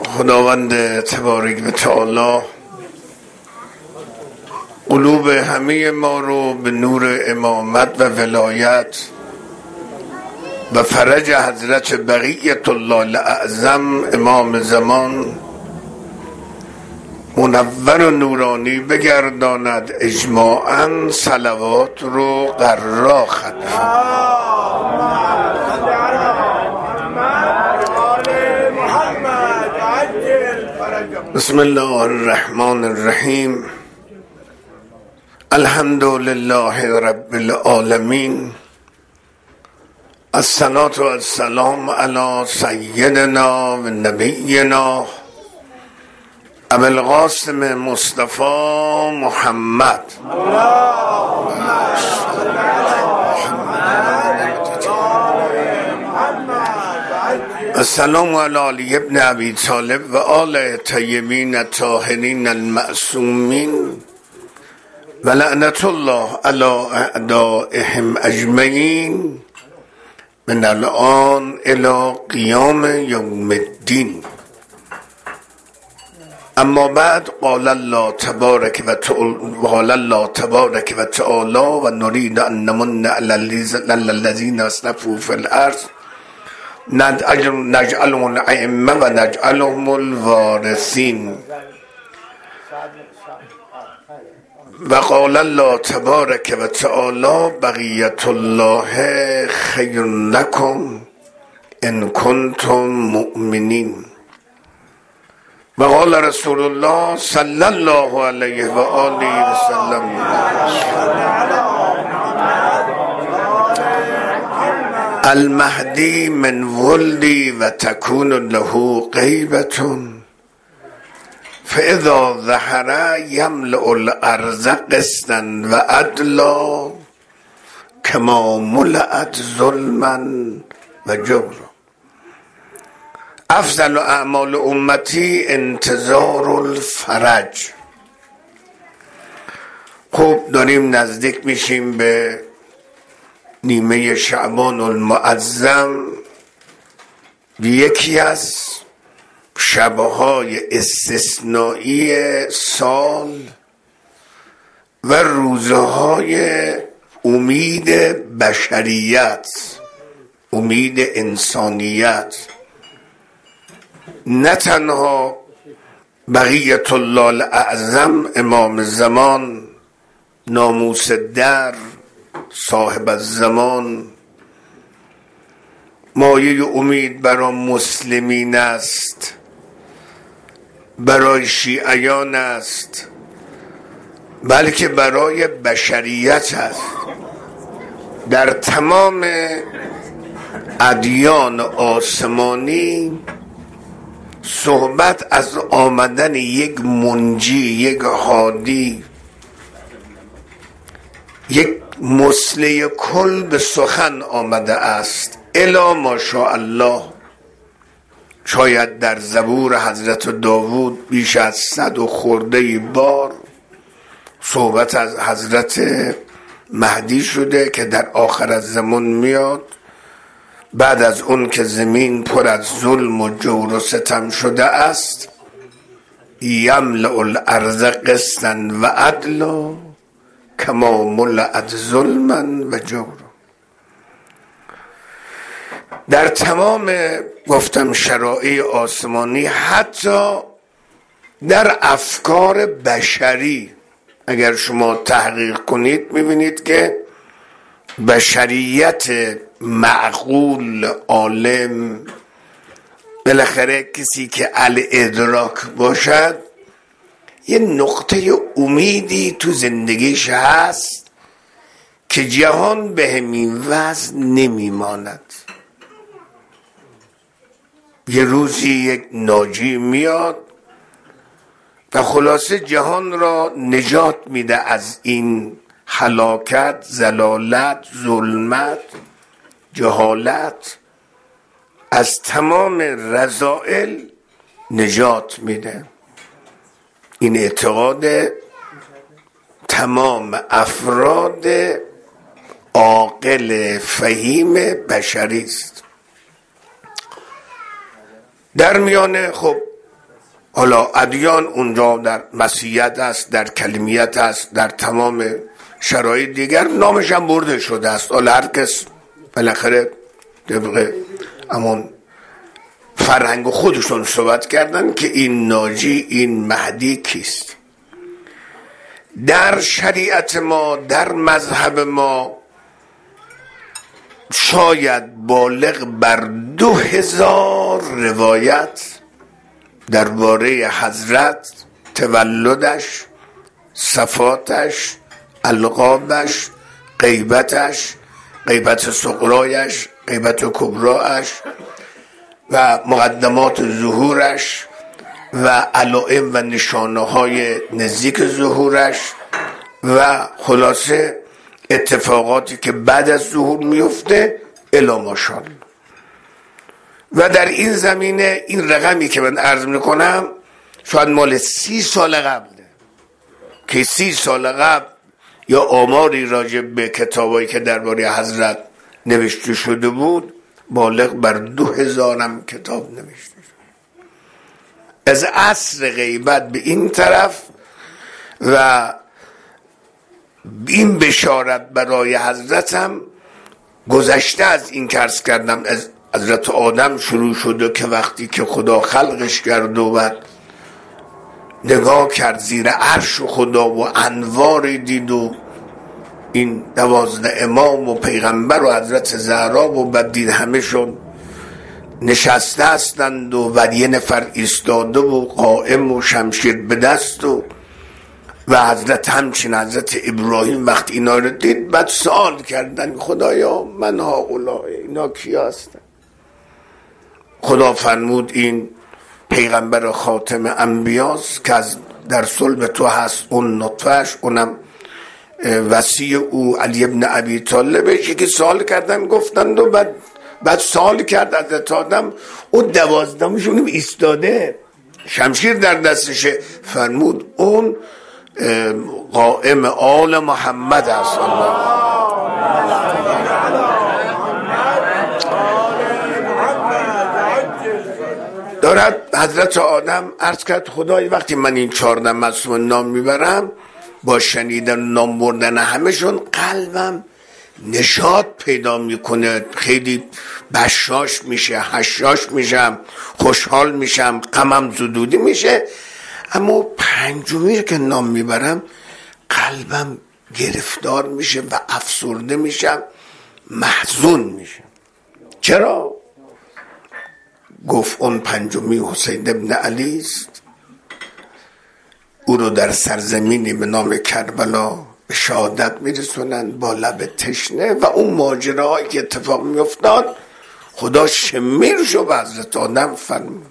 خداوند تبارک و تعالی قلوب همه ما رو به نور امامت و ولایت و فرج حضرت بقیت الله الاعظم امام زمان منور و نورانی بگرداند. اجماعاً صلوات رو قرار خدمت. بسم الله الرحمن الرحیم. الحمد لله رب العالمین. الصلاة والسلام علی سیدنا و نبینا ابو القاسم مصطفی محمد. السلام علی علی ابن ابی طالب و آل طیبین الطاهرین المعصومین و لعنت الله علی اعدائهم اجمعین من الان الی قیام یوم الدین. اما بعد قال الله تبارک و تعالی و نريد ان نمن علی الذین اسرفوا فی الارض نجعلهم الائمه و نجعلهم الوارثین. و قال الله تبارک و تعالی بقیت الله خیر لکم ان کنتم مؤمنین. و قال رسول الله صلی الله علیه و آله و سلم المهدی من ولدی و تکون له غیبة فاذا ظهر یملأ الارض قسطا و عدلا کما ملأت ظلما و جورا. افضل اعمال امتی انتظار الفرج. خب داریم نزدیک میشیم به نیمه شعبان المعظم، یکی از شبهای استثنایی سال و روزهای امید بشریت، امید انسانیت. نه تنها بقیت الله الاعظم امام زمان، ناموس در، صاحب الزمان، مایه امید برای مسلمین است، برای شیعیان است، بلکه برای بشریت است. در تمام ادیان آسمانی صحبت از آمدن یک منجی، یک هادی، یک مصلح کل به سخن آمده است. الا ماشاءالله. شاید در زبور حضرت داوود بیش از 100 و خورده بار صحبت از حضرت مهدی شده که در آخر الزمان میاد، بعد از اون که زمین پر از ظلم و جور و ستم شده است. یملأ الارض قسطا و عدلا کما ملأت ظلما و جورا. در تمام گفتم شرایع آسمانی، حتی در افکار بشری اگر شما تحقیق کنید میبینید که بشریت معقول، عالم، بالاخره کسی که الادراک باشد، یه نقطه امیدی تو زندگیش هست که جهان به همین وضع نمیماند. یه روزی یک ناجی میاد و خلاصه جهان را نجات میده از این هلاکت، ضلالت، ظلمت، جهالت، از تمام رذائل نجات میده. این اعتقاد تمام افراد عاقل فهیم بشری است. در میانه خب حالا ادیان اونجا در مسیحیت است، در کلمیت است، در تمام شرایط دیگر نامش هم برده شده است. حالا هر کس بالاخره طبق همون فرهنگ خودشون صحبت کردن که این ناجی، این مهدی کیست. در شریعت ما، در مذهب ما شاید بالغ بر 2000 روایت درباره حضرت، تولدش، صفاتش، القابش، غیبتش، غیبت صغرایش، غیبت کبرایش و مقدمات ظهورش و علائم و نشانه های نزدیک ظهورش و خلاصه اتفاقاتی که بعد از ظهور میفته الی ماشاءالله. و در این زمینه این رقمی که من عرض میکنم شاید مال 30 سال قبله که 30 سال قبل یا آماری راجع به کتابایی که درباره حضرت نوشته شده بود بالغ بر 2000 هم کتاب نوشته شد. از عصر غیبت به این طرف و این بشارت برای حضرت هم گذشته از این که عرض کردم از حضرت آدم شروع شده که وقتی که خدا خلقش کرد و بعد نگاه کرد زیر عرش خدا و انوار دید و این 12 امام و پیغمبر و حضرت زهرا و بعد دید همه شون نشسته هستند و بعد یه نفر ایستاده و قائم و شمشیر به دست و حضرت همچین حضرت ابراهیم وقتی اینا رو دید بعد سوال کردن خدایا من هؤلاء اینا کی هستن؟ خدا فرمود این پیغمبر خاتم انبیاست که در صلب تو هست اون نطفهش، اونم وصی او علی ابن ابی طالبه. که سوال کردن گفتند و بعد سوال کرد حضرت آدم او 12 ایستاده شمشیر در دستشه، فرمود اون قائم آل محمد است. دارد حضرت آدم عرض کرد خدای وقتی من این 14 معصوم نام میبرم با شنیدن نام بردن همشون قلبم نشاط پیدا میکنه، خیلی بشاش میشه، حشاش میشم، خوشحال میشم، غمم زدودی میشه. اما 5می که نام میبرم قلبم گرفتار میشه و افسرده میشم، محزون میشم. چرا؟ گفت اون 5می حسین ابن علی است، او رو در سرزمینی به نام کربلا به شهادت میرسونن با لب تشنه و اون ماجراهایی که اتفاق میافتاد خدا شمیر شو به حضرت آدم فرمود.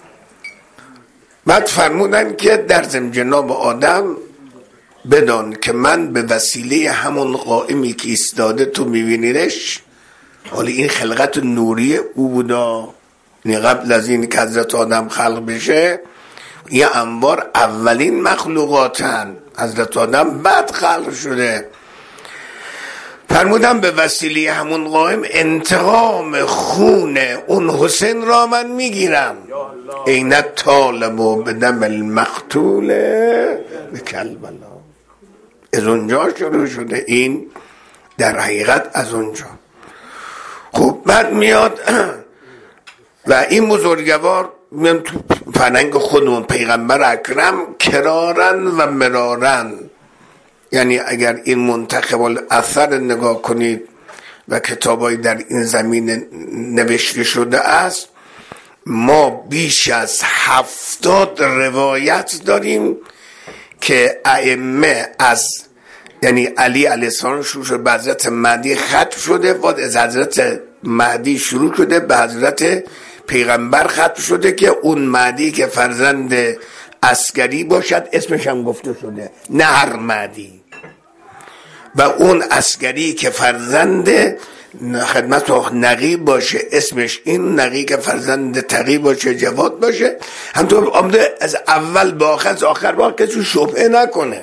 بعد فرمودن که در ضمن جناب آدم بدان که من به وسیله همون قائمی که ایستاده تو میبینیدش، حالا این خلقت نوری او بودا، قبل از این که حضرت آدم خلق بشه یه انوار اولین مخلوقاتن، حضرت آدم بعد خلق شده. فرمودم به وسیله همون قائم انتقام خون اون حسین را من میگیرم. این طالب و بدم المقتول به کربلا. از اونجا شروع شده این در حقیقت از اونجا. خب بعد میاد و این بزرگوار میان تو فرهنگ خودمون پیغمبر اکرم کرارن و مرارن، یعنی اگر این منتخب الاثر نگاه کنید و کتابایی در این زمینه نوشته شده است، ما بیش از 70 روایت داریم که ائمه از یعنی علی علیه السلام شروع شده به حضرت مهدی ختم شده، بعد از حضرت مهدی شروع شده به حضرت پیغمبر ختم شده که اون مهدی که فرزند عسکری باشد اسمش هم گفته شده نه هر مهدی، و اون عسکری که فرزند خدمت نقی باشه اسمش این نقی که فرزند تقی باشه جواد باشه. همطور آمده از اول با آخر از آخر با کسی شبهه نکنه.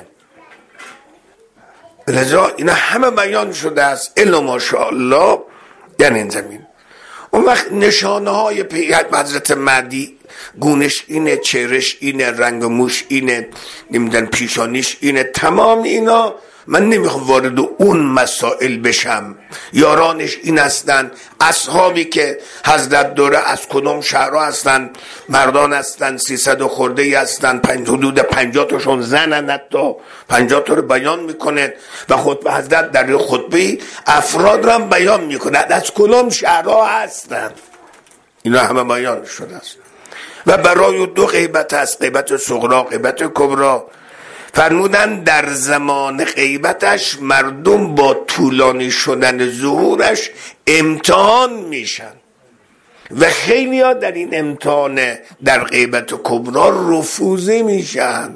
لذا اینا همه بیان شده است الا ماشاءالله در این زمین. اون وقت نشانه های حضرت مهدی گونش اینه، چهرش اینه، رنگ موش اینه، نمیدن پیشانیش اینه، تمام اینا. من نمیخوام وارد اون مسائل بشم. یارانش این هستن، اصحابی که حضرت دوره از کدوم شهرها هستن، مردان هستن 300 و خورده ای هستن، حدود 50 تاشون زنن، حتی 50 تا رو بیان میکنه و خطبه حضرت در خطبه افراد رو هم بیان میکنه از کدوم شهرها هستن. اینا همه بیان شده است. و برای دو غیبت هست، غیبت صغرا، غیبت کبرا. فرمودن در زمان غیبتش مردم با طولانی شدن ظهورش امتحان میشن و خیلی ها در این امتحان در غیبت کبرا رفوزه میشن.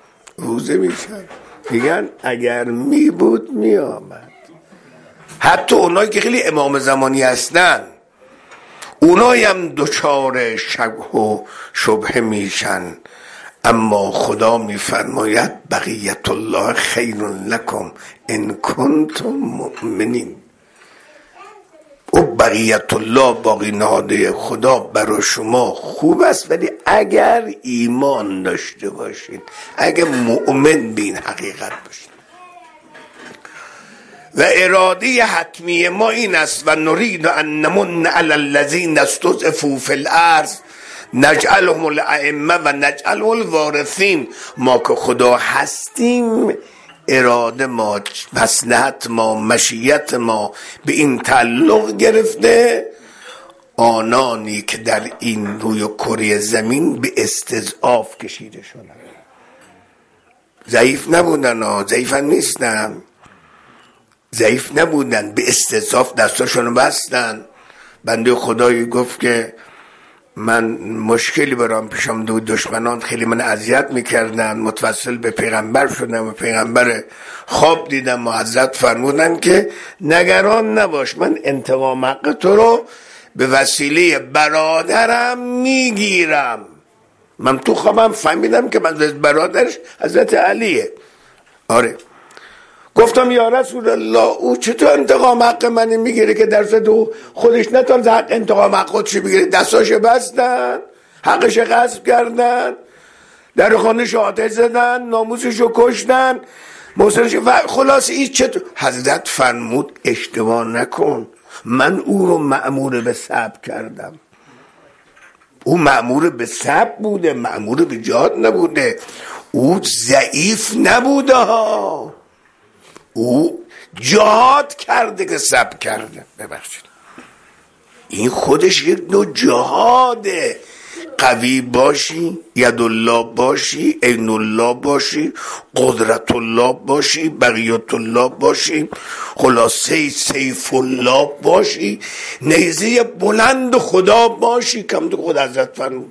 میگن اگر می بود می آمد. حتی اونایی که خیلی امام زمانی هستن اونایی هم دچار شک و شبهه میشن. اما خدا میفرماید بقیت الله خیر لکم ان کنتم مؤمنین. او بقیت الله، باقی نهاده خدا برای شما خوب است، ولی اگر ایمان داشته باشید، اگر مؤمن به این حقیقت باشید. و اراده حتمی ما این است و نرید ان نمن علی الذین استضعفوا فی الارض نجعلهم الائمه و نجعلهم الوارثین. ما که خدا هستیم، اراده ما، مصلحت ما، مشیت ما به این تعلق گرفته آنانی که در این روی کره زمین به استضعاف کشیده شدن. ضعیف نبودن، ضعیفن نیستن، ضعیف نبودن، به استضعاف دستاشونو بستن. بنده خدایی گفت که من مشکلی برام پیش آمده بود، دشمنان خیلی من اذیت میکردن، متوسل به پیغمبر شدم و پیغمبر خواب دیدم و حضرت فرمودن که نگران نباش، من انتقام حق تو رو به وسیله برادرم میگیرم. من تو خوابم فهمیدم که من برادرش حضرت علیه. آره، گفتم یا رسول الله او چطور انتقام حق منی میگیره که در صد خودش نتونست حق انتقام حق خودش بگیره؟ دستاش بستن، حقش غصب کردن، در خانهش آتش زدن، ناموسشو کشتن، موسرش و خلاص این چطور؟ حضرت فرمود اشتباه نکن، من او رو مأمور به صبر کردم. او مأمور به صبر بوده، مأمور به جهاد نبوده. او ضعیف نبوده ها، او جهاد کرده که صبر کرده. ببخشید، این خودش یک نوع جهاده. قوی باشی، ید الله باشی، عین الله باشی، قدرت الله باشی، بقیت الله باشی، خلاصه سیف الله باشی، نیزه بلند خدا باشی، کم تو خود حضرت فرمود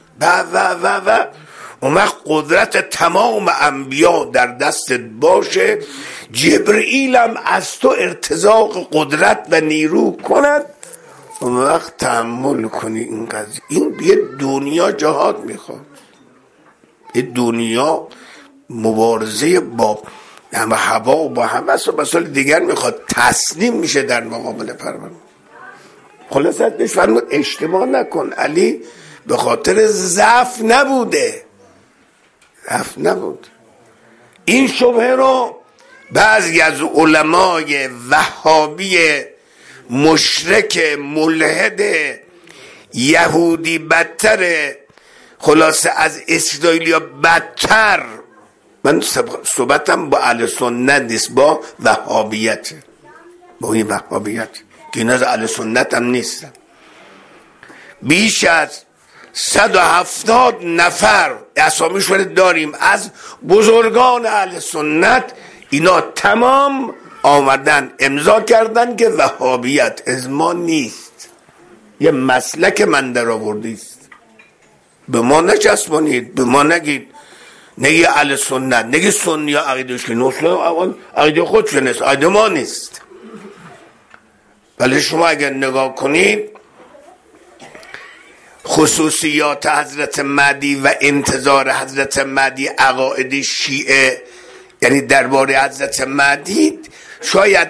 و اون وقت قدرت تمام انبیا در دستت باشه، جبرئیل هم از تو ارتزاق قدرت و نیرو کند، اون وقت تحمل کنی این قضیه. این یه دنیا جهاد میخواد، یه دنیا مبارزه با همه هوا و با همه مسائل دیگر میخواد، تسلیم میشه در مقابل پروردگار. خلاصت بهش فرمود اشتباه نکن، علی به خاطر ضعف نبوده، ضعف نبود. این شبهه رو بعضی از علمای وهابی مشرک ملحد یهودی بدتر، خلاصه از اسرائیلیا بدتر، من صحبتم با اهل سنت نیست، با وهابیت، با این وهابیت که اینا از اهل سنت هم نیستن. بیش از 170 نفر اسامیشون داریم از بزرگان اهل سنت، اینا تمام آمدن امضا کردن که وهابیت از ما نیست، یه مسلک من در آوردی است. به ما نچسبانید، به ما نگید، نگی اهل سنت، نگی سنی ها عقیدهش که اول عقیده خودش نیست، عقیده ما نیست. ولی شما اگر نگاه کنید خصوصیات حضرت مهدی و انتظار حضرت مهدی، عقاید شیعه، یعنی درباره حضرت مهدی شاید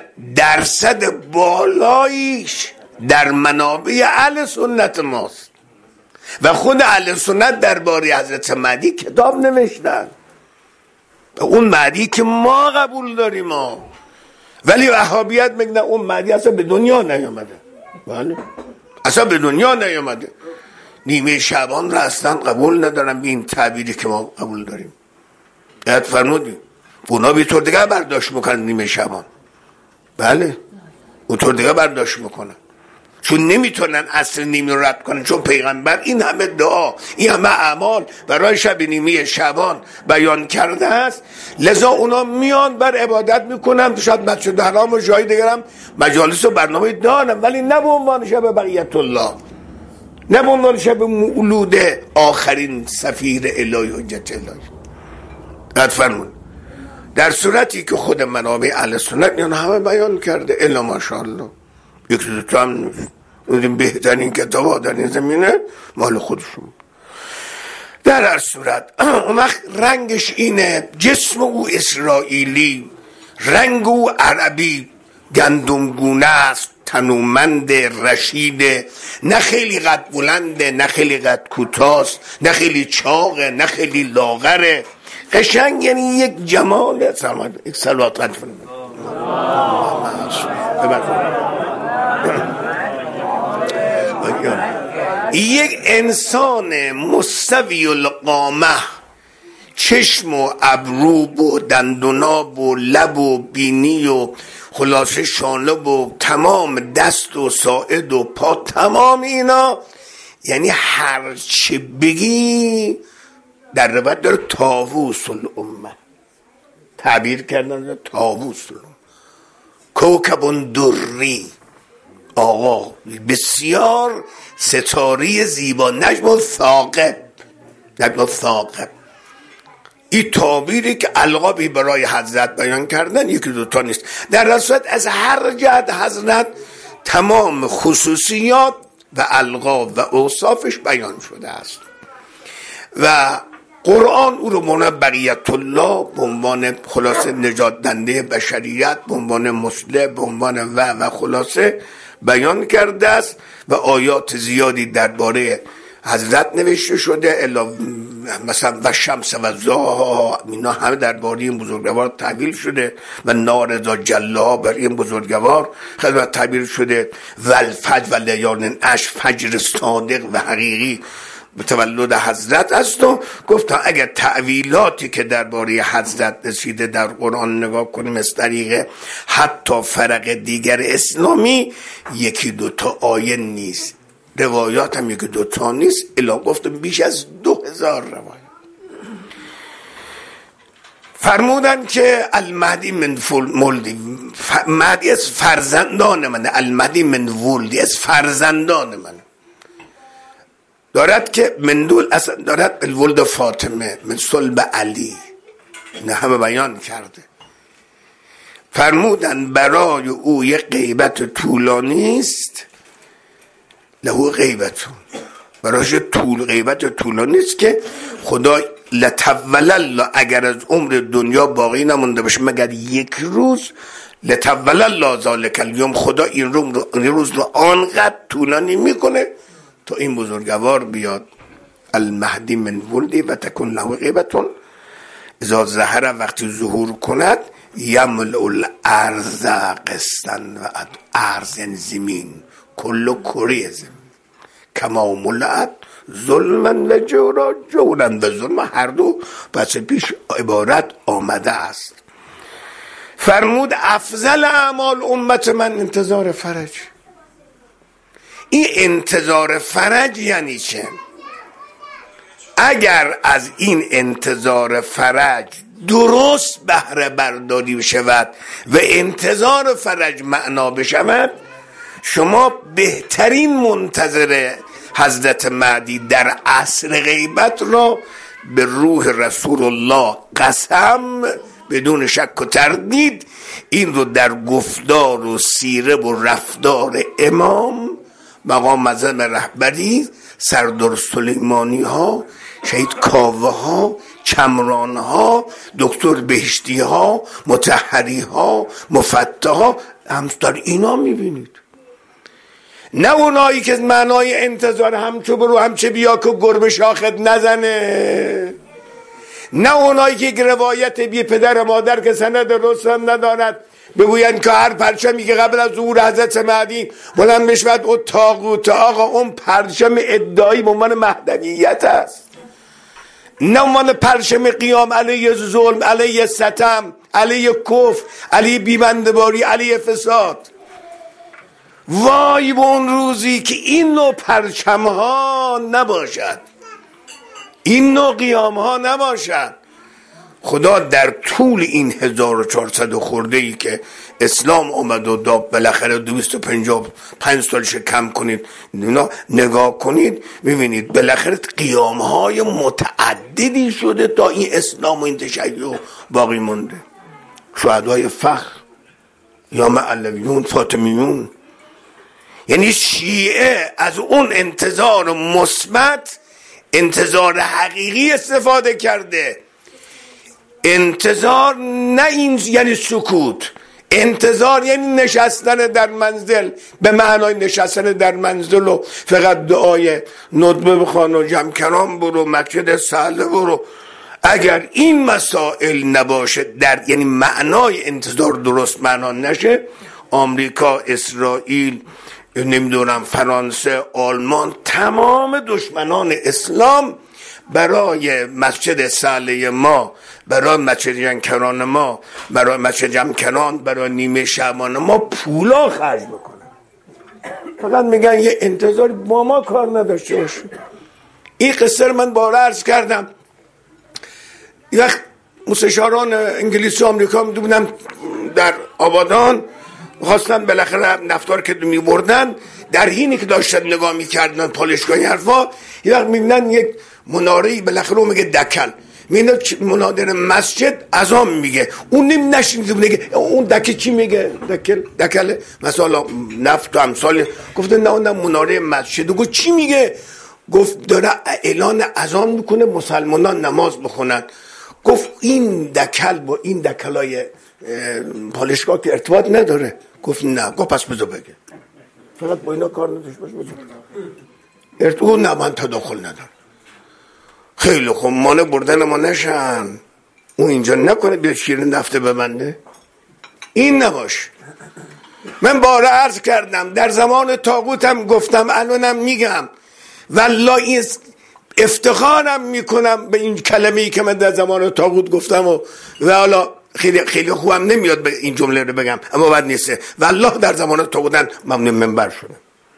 درصد بالایش در منابع اهل سنت ماست. و خود اهل سنت درباره حضرت مهدی کتاب نوشتن، اون مهدی که ما قبول داریم ما. ولی وهابیت میگن اون مهدی اصلا به دنیا نیامده. بله اصلا به دنیا نیامده. نیمه شعبان را اصلا قبول ندارم به این تعبیری که ما قبول داریم. یاد فرمودیم اونا به طور دیگه برداشت میکنن نیمه شعبان. بله اون طور دیگه برداشت میکنن، چون نمیتونن اصل نیمه رو رد کنن، چون پیغمبر این همه دعا این همه اعمال برای شب نیمه شعبان بیان کرده است. لذا اونا میان بر عبادت میکنن، شاید مسجد حرام و جای دیگر هم مجالس و برنامه دارن، ولی نه به عنوان شب بقیت الله، نه به عنوان شب مولود آخرین سفیر الهی حجت الهی. قد فرمون در صورتی که خود منابع اهل سنت اینا همه بیان کرده الا ماشاءالله. یکی دو تا هم بهترین کتابا در این زمینه مال خودشون. در هر صورت اون وقت رنگش اینه، جسم او اسرائیلی، رنگ او عربی، گندمگونه است، تنومند، رشیده، نه خیلی قد بلنده نه خیلی قد کوتاست، نه خیلی چاقه نه خیلی لاغره، قشنگ، یعنی یک جمال. یک صلوات قد فرمایید. یک انسان مستوی القامه، چشم و ابرو و دندوناب و لب و بینی و خلاصه شانه و تمام دست و ساعد و پا، تمام اینا، یعنی هر چه بگی در روایت داره طاووس الامه تعبیر کردن، طاووس الامه، کوکب دری، آقا بسیار ستاره زیبا، نجم الثاقب، نجم الثاقب. این تعبیری که القابی برای حضرت بیان کردن یکی دوتا نیست. در صورت از هر جهت حضرت تمام خصوصیات و القاب و اوصافش بیان شده است و قرآن او رو عنوان بقیت الله، به عنوان خلاصه نجات دهنده بشریت، به عنوان مصلح، به عنوان و خلاصه بیان کرده است و آیات زیادی درباره حضرت نوشته شده، الا مثلا و شمس و ضحاها، اینا همه درباره این بزرگوار تعبیر شده و نار ذات جلاها بر این بزرگوار خدمت تعبیر شده و الفجر و لیال عشر، فجر صادق و حقیقی به تولد حضرت است. و گفتم اگر تعویلاتی که درباره حضرت رسیده در قرآن نگاه کنیم از طریق حتی فرق دیگر اسلامی، یکی دوتا آیه نیست، روایات هم یکی دوتا نیست، الا گفتم بیش از 2000 روایت. فرمودن که المهدی من مولدی، مهدی از فرزندان منه، المهدی من ولدی، از فرزندان منه. دارد که من دول اصلا دارد الولد فاطمه من صلب علی، نه همه بیان کرده. فرمودن برای او یک غیبت طولانی است، له غیبتون، برایش غیبت طولانی است که خدا لطول الله، اگر از عمر دنیا باقی نمونده باشه مگر یک روز، لطول الله ذالک الیوم، خدا این روز رو آنقدر طولانی میکنه تا این بزرگوار بیاد. المهدی من ولدی و تکن له غیبتون اذا ظهر، وقتی ظهور کند، یملأ الارض قسطا و ارض یعنی زمین، کل کره زمین، کما ملأت ظلما و جورا، جورا و ظلم، هر دو پس پیش عبارت آمده است. فرمود افضل اعمال امت من انتظار فرج. این انتظار فرج یعنی چه؟ اگر از این انتظار فرج درست بهره برداری بشود و انتظار فرج معنا بشود، شما بهترین منتظر حضرت مهدی در عصر غیبت را به روح رسول الله قسم بدون شک و تردید این رو در گفتار و سیره و رفتار امام، مقام معظم رهبری، سردار سلیمانی ها، شهید کاوه ها، چمران ها، دکتر بهشتی ها، مطهری ها، مفتح ها، هم در اینا میبینید. نه اونایی که معنای انتظار همچو برو همچه بیا که گربه شاخت نزنه، نه اونایی که روایت بی پدر مادر که سند درست هم ندارد بگوین که هر پرچمی که قبل از ظهور حضرت مهدی بلند بشود او طاغوت. آقا اون پرچم ادعایی به عنوان مهدویت است، نه عنوان پرچم قیام علیه ظلم، علیه ستم، علیه کفر، علیه بیبنده‌باری، علیه فساد. وای به اون روزی که این نوع پرچم ها نباشد، این نوع قیام ها نباشد. خدا در طول این 1400 خورده ای که اسلام اومد و داد بالاخره 255 سالش کم کنید نگاه کنید، ببینید بالاخره قیام های متعددی شده تا این اسلام و این تشیع باقی مونده. شهدای فخر یا علویون، فاطمیون. یعنی شیعه از اون انتظار مثبت، انتظار حقیقی استفاده کرده. انتظار نه این یعنی سکوت، انتظار یعنی نشستن در منزل به معنای نشستن در منزل و فقط دعای ندبه بخوان و جمکنان برو مسجد سهله برو. اگر این مسائل نباشه در یعنی معنای انتظار درست معنا نشه، آمریکا، اسرائیل، نمیدونم فرانسه، آلمان، تمام دشمنان اسلام برای مسجد سهله ما، برای مسجد جمکنان ما، برای مسجد جمکنان، برای نیمه شعبان ما پولا خرج میکنن. فقط میگن یه انتظاری با ما کار نداشته باشه. این قصه رو من باره عرض کردم. یه وقت مستشاران انگلیسی و آمریکا بودم در آبادان، خواستن بالاخره نفتار که میبردن، در حینی که داشتن نگاه میکردن پالشگاهی حرفا، یه وقت میبینن یک مناره‌ای بالاخره میگه دکل، میبینن منادر مسجد اذان میگه، اون نشینید میگه اون دکه چی میگه؟ دکل مثلا نفت و امثال. گفته نه اون مناره مسجد. گفت چی میگه؟ گفت داره اعلان اذان میکنه مسلمانان نماز بخونن. گفت این دکل با این دکلای پالشگاه که ارتباط نداره. گفت نه. گفت پس بذار بگه، فقط با اینا کار نداشت باش بذار ارتباط. نه من تداخل ندارم. خیلی خوب، مانع بردن ما نشن، اون اینجا نکنه بیا شیر نفته ببنده، این نباش. من باره عرض کردم در زمان طاغوتم گفتم، الانم میگم والله این افتخارم میکنم به این کلمه‌ای که من در زمان طاغوت گفتم و حالا خیلی خوبم نمیاد به این جمله رو بگم اما بد نیسته. والله در زمان طاغوتن ممنون منبر شدم.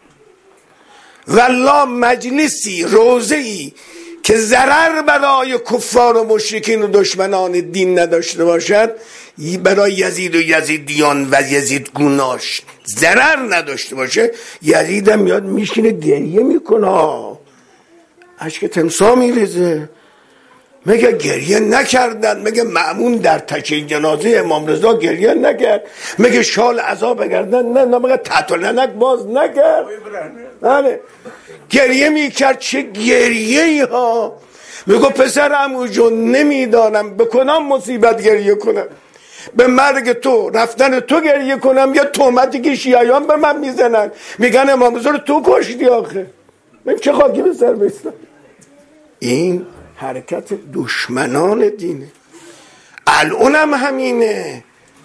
والله مجلسی، روزه‌ای که ضرر برای کفار و مشرکین و دشمنان دین نداشته باشد، برای یزید و یزیدیان و یزید گوناش ضرر نداشته باشه، یزید هم میاد میشینه گریه میکنه، اشک تمسا میریزه. میگه گریه نکردن، میگه مأمون در تکیه جنازه امام رضا گریه نکرد، میگه شال عذاب بگردن نه، میگه تحت لنک باز نکرد. بله گریه میکرد. چه گریه ها. میگه پسرم جون نمیدانم به کنم مصیبت گریه کنم، به مرگ تو رفتن تو گریه کنم یا تهمتی که شیعیان به من میزنن میگن امام رضا رو تو کشتی. آخه من چه خاکی به سر بستم. این حرکت دشمنان دینه. الانم همینه.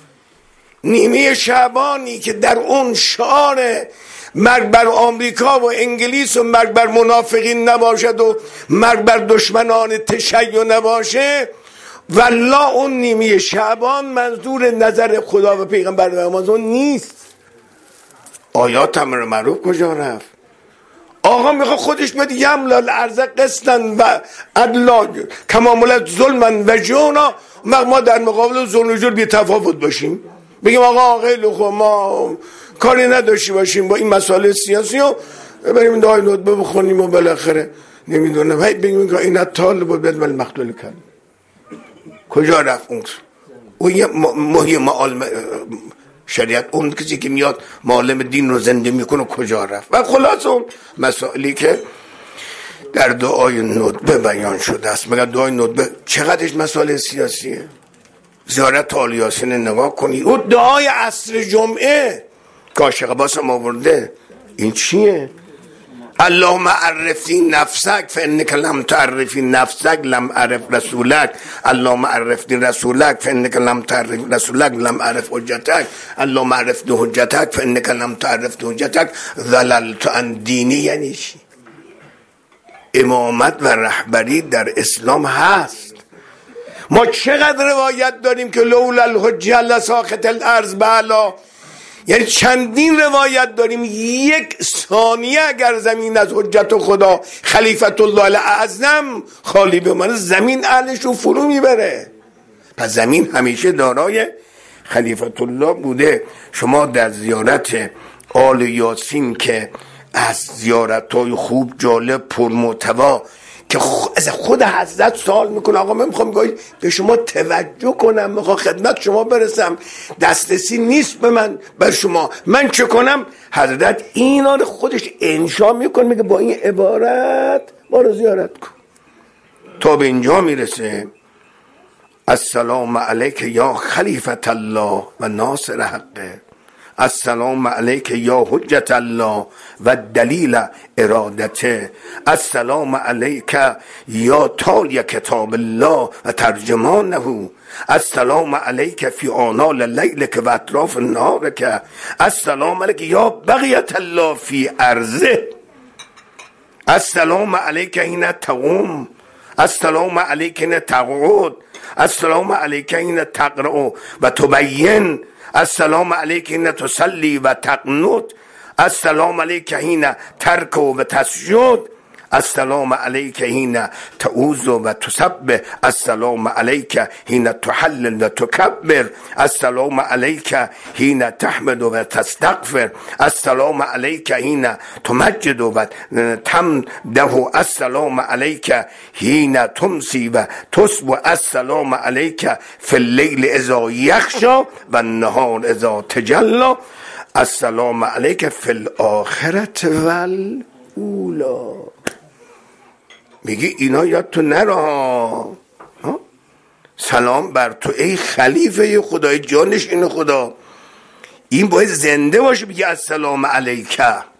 نیمه شعبانی که در اون شعار مرگ بر آمریکا و انگلیس و مرگ بر منافقین نباشد و مرگ بر دشمنان تشیع نباشه، والله اون نیمه شعبان منظور نظر خدا و پیغمبر و امازون نیست. آیات امر معروف کجا رفت؟ آقا میخواد خودش بده یملا الارض قسطن و عدلا کماملت ظلمن و جونا، ما در مقابل ظلم و جور بی تفاوت باشیم، بگیم آقا خیلی خوب ما کاری نداشتی باشیم با این مسائل سیاسی و بریم دعای ندبه بخونیم و بالاخره نمیدونم هی بگیم که این طالب بود بدمل مقتول کرد. کجا رفت اون یه محی معالم شریعت، اون کسی که میاد معالم دین رو زنده میکنه کجا رفت؟ و خلاص اون مسائلی که در دعای ندبه بیان شده است. مگر دعای ندبه چقدرش مسائل سیاسیه؟ زیارت آل یاسین نگاه کنی، اون دعای عصر جمعه که عاشق عباس هم آورده این چیه؟ اللهم عرفنی نفسک فانک لم تعرفی نفسک لم اعرف رسولک. اللهم عرفنی رسولک فانک لم تعرف رسولک لم اعرف حجتک. اللهم عرفنی حجتک فانک لم تعرف حجتک ضللت عن دینی. یعنی چی؟ امامت و رهبری در اسلام هست. ما چقدر روایت داریم که لولا الحجه لساخط الارض بالا، یعنی چندین روایت داریم یک ثانیه اگر زمین از حجت خدا خلیفت الله الاعظم خالی بمانه زمین اهلش رو فرو میبره. پس زمین همیشه دارای خلیفت الله بوده. شما در زیارت آل یاسین که از زیارت‌های خوب جالب پرمحتوا که از خود حضرت سوال میکنه آقا من میخوام به شما توجه کنم، میخوام خدمت شما برسم، دسترسی نیست به من بر شما، من چه کنم؟ حضرت اینا رو خودش انشا میکنه، میگه با این عبارت ما رو زیارت کن. تا به اینجا میرسه السلام علیک یا خلیفت الله و ناصر حقه، السلام علیک یا حجت الله و دلیل ارادته، السلام علیک یا تالی کتاب الله و ترجمانه، السلام علیک فی آنال لیلک و اطراف النهارک، السلام علیک یا بقیت الله فی ارضه، السلام علیک حین تقوم، السلام علیک حین تقعد، السلام علیک حین تقرأ و تبین، السلام علیک حین تصلی و تقنت، السلام علیک حین ترک و تسجد، السلام علیک حین تعوذ و تسبح، السلام علیک حین تحلل و تکبر، السلام علیک حین تحمد و تستغفر، السلام علیک حین تمجد و تمده، السلام علیک حین تمسی و تصبح، السلام علیک فی اللیل اذا یغشی و النهار اذا تجلی، السلام علیک فی الاخرة والاولی. میگی اینا یاد تو نرا، سلام بر تو ای خلیفه خدای جانشین خدا. این باید زنده باشه بگی السلام علیک.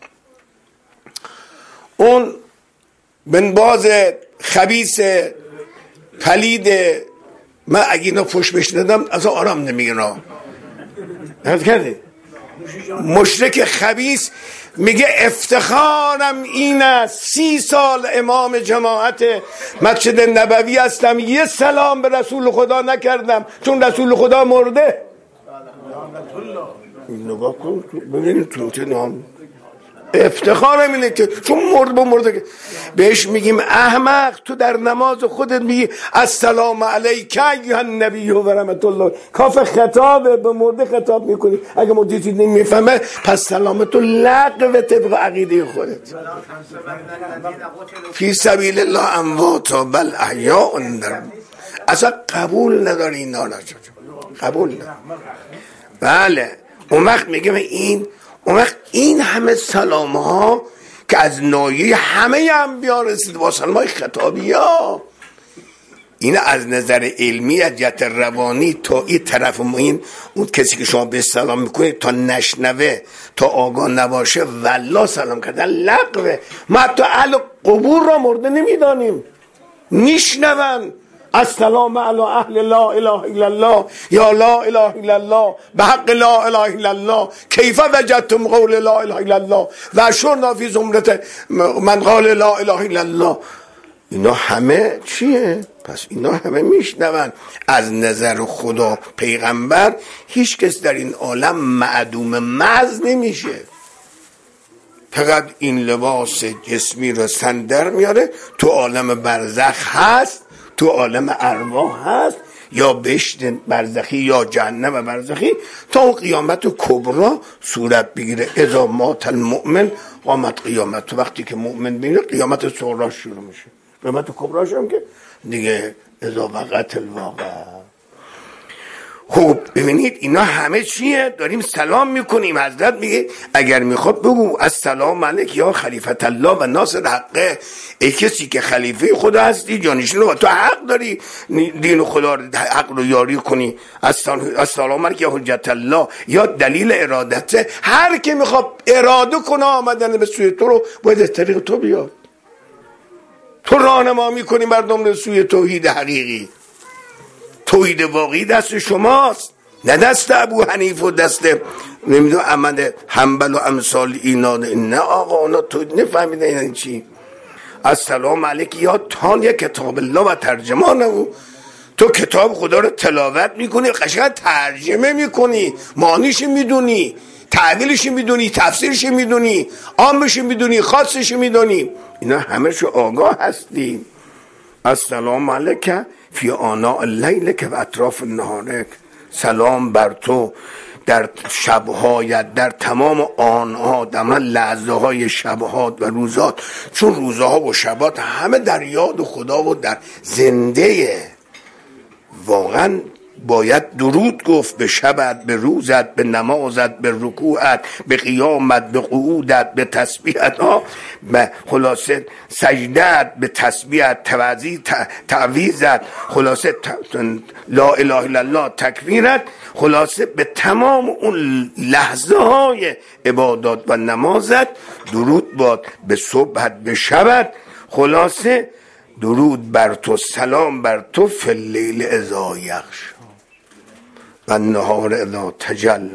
اون بنباز خبیث پلید، من اگه اینا فش بشنیدم اصلا آرام نمیگیرم. نفت کردی؟ مشرک خبیث میگه افتخارم این است 30 سال امام جماعت مسجد نبوی هستم، یه سلام به رسول خدا نکردم چون رسول خدا مرده. نگاه کن ببینید تو نام افتخارم اینه که چون مرده بهش میگیم احمق. تو در نماز خودت میگی السلام علیک ایها النبی و رحمت الله، کاف خطابه به مرده خطاب میکنی. اگه مرده نمیفهمه پس سلامت و لغو طبق عقیده خودت. فی سبیل الله اموات بل احیاء، اصلا قبول نداری اینا، قبول نداری. بله اون وقت میگه اون وقت این همه سلام ها که از نایه همه انبیا رسید با سلام های خطابی ها، این از نظر علمی از جهت روانی تا این طرف اون کسی که شما به سلام میکنید تا نشنوه تا آگاه نباشه والله سلام کردن لغوه. ما حتی اهل قبور را مرده نمیدانیم، میشنون السلام علی اهل لا اله الا الله یا لا اله الا الله به حق لا اله الا الله کیف وجدتم قول لا اله الا الله و اشرنا فی زمرة من قال لا اله الا الله. اینا همه چیه؟ پس اینا همه میشنون. از نظر خدا پیغمبر هیچ کس در این عالم معدوم محض نمیشه، فقط این لباس جسمی رو سندر میاره. تو عالم برزخ هست، تو عالم ارواح هست، یا بهشت برزخی یا جهنم برزخی، تا اون قیامت کبرا صورت بگیره. اذا مات المؤمن قامت قیامت. تو وقتی که مؤمن میره قیامت صغرا شروع میشه. قیامت کبراش هم که دیگه اذا وقت الواقع. خب ببینید اینا همه چیه؟ داریم سلام میکنیم. حضرت میگه اگر میخواد بگو السلام علیک یا خلیفت الله و ناصر حقه، ای کسی که خلیفه خدا هستی، جانشین و تو حق داری دین خدا رو حق رو یاری کنی. السلام علیک یا حجت الله یا دلیل ارادته. هر که میخواد اراده کنه آمدن به سوی تو رو باید از طریق تو بیاد. تو راهنما میکنی مردم رو سوی توحید حقیقی. توحید واقعی دست شماست، نه دست ابو حنیف و دست نمیدونم احمد حنبل و امثال اینا. نه آقا اونا توحید نفهمیدن یعنی چی. السلام علیک یا تان یا کتاب الله و ترجمان او. تو کتاب خدا رو تلاوت میکنی، قشنگ ترجمه میکنی، معنیش میدونی، تعبیرش میدونی، تفسیرش میدونی، عامش میدونی، خاصش میدونی. اینا همش آگاه هستی. السلام علیک فی آناء اللیل که و اطراف النهارک. سلام بر تو در شبهایت، در تمام آنها، در لحظه های شبهات و روزات. چون روزها و شبات همه در یاد خدا و در زنده. واقعا باید درود گفت به شبت، به روزت، به نمازت، به رکوعت، به قیامت، به قعودت، به تسبیحت ها، به خلاصه سجدت، به تسبیحت، تعویزت، خلاصه لا اله الا الله، تکبیرت، خلاصه به تمام اون لحظه های عبادات و نمازت درود باد. به صبحت، به شبت، خلاصه درود بر تو، سلام بر تو فی اللیل اذا یغشی و النهار اذا تجلی.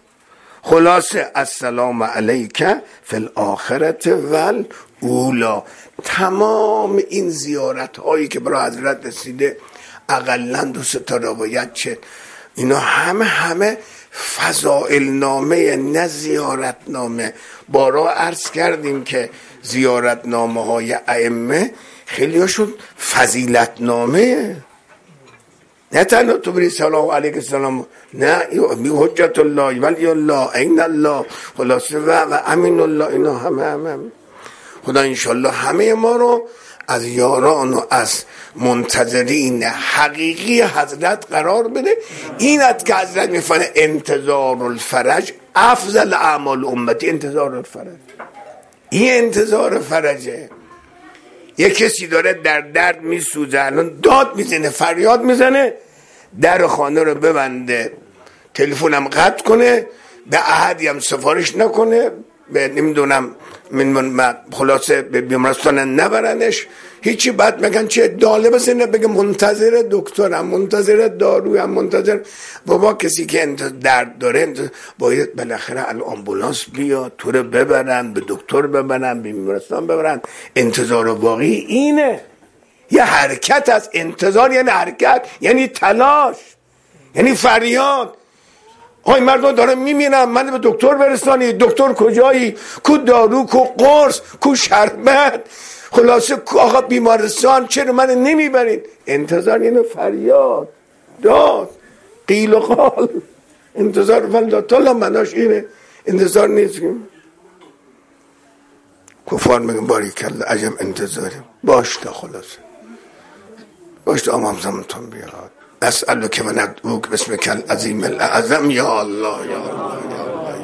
خلاصه السلام علیک فی الاخرة والاولی. تمام این زیارت هایی که برای حضرت رسیده، اقلاً 2 تا روایت چه اینا همه فضائل نامه، نه زیارت نامه. بارا عرض کردیم که زیارت نامه های ائمه خیلی هاشون فضیلت نامه. نه تنها تو بری سلام علیک السلام، نه حجت الله ولی الله عین الله خلاصه و امین الله. اینا همه خدا انشالله همه ما رو از یاران و از منتظرین حقیقی حضرت قرار بده. اینت که حضرت میفرماید انتظار الفرج افضل اعمال امتی. انتظار الفرج، این انتظار فرجه. یه کسی داره در درد میسوزه، الان داد میزنه، فریاد میزنه، در خانه رو ببنده، تلفنم قطع کنه، به احدی هم سفارش نکنه، به نمیدونم من خلاصه به بیمارستان نبرنش، هیچی. بعد میگن چه داله بزنه، بگه منتظر دکترم، منتظر دارویم، منتظر. بابا کسی که درد داره باید بالاخره آمبولانس بیاد، تو رو ببرن، به دکتر ببرن، به بیمارستان ببرن. انتظار واقعی اینه. یه حرکت از انتظار، یعنی حرکت، یعنی تلاش، یعنی فریاد. آی مردم دارم میمیرم، من به دکتر برسانی. دکتر کجایی؟ کو دارو، کو قرص، کو شربت، خلاصه آقا بیمارستان، چرا من نمیبرین؟ انتظار یعنی فریاد، داد، قیل و قال. انتظار ولدت مناش اینه، انتظار نیست. کفار میگن باریکلا عجب انتظاریم. باش تا خلاصه باش تا امام زمانتون بیاد. اسألو که من ادعوک بسمک العظیم الاعظم یا الله یا الله یا الله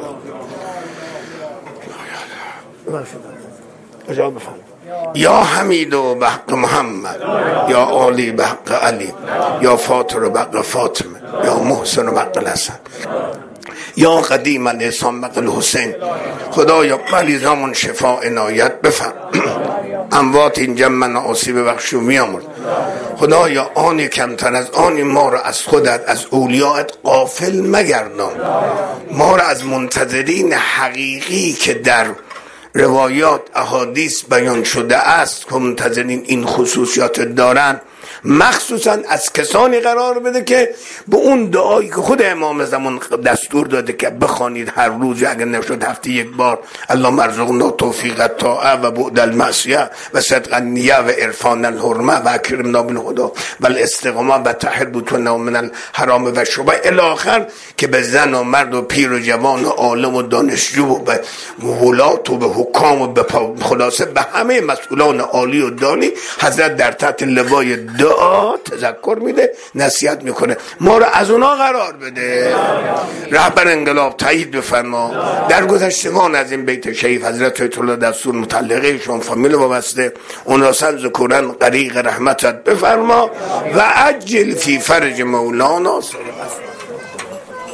یا الله. یا حمید و بحق محمد، یا عالی بحق علی، یا فاطر و بحق فاطمه، یا محسن و بحق الحسن، یا قدیم الاحسان بحق الحسین. خدایا مریضامون شفا عنایت بفرما. اموات این جمع آسیب بخش و میامرد. خدایا آنی کمتر از آنی ما را از خودت، از اولیاءت غافل مگردان. ما را از منتظرین حقیقی که در روایات احادیث بیان شده است که منتظرین این خصوصیات دارن، مخصوصا از کسانی قرار بده که به اون دعایی که خود امام زمان دستور داده که بخوانید هر روز، اگر نشد هفته یک بار، اللهم ارزقنا توفیق الطاعه و بعد المعصیه و صدق النیه و عرفان الحرمه و اکرمنا بالهدى و الاستقامه و طهر بطوننا من الحرام و شبه الی آخر، که به زن و مرد و پیر و جوان و عالم و دانشجو و به ولات و به حکام و به خلاصه به همه مسئولان عالی و دانی حضرت در تحت لوای دعا تذکر میده، نصیحت میکنه. ما رو از اونا قرار بده. رهبر انقلاب تایید بفرما در گذشتگان از این بیت شریف حضرت آیت الله دستور متعلقهشون فامیل وابسته اوناسن ذکورن غریق رحمتت بفرما و عجل فی فرج مولانا.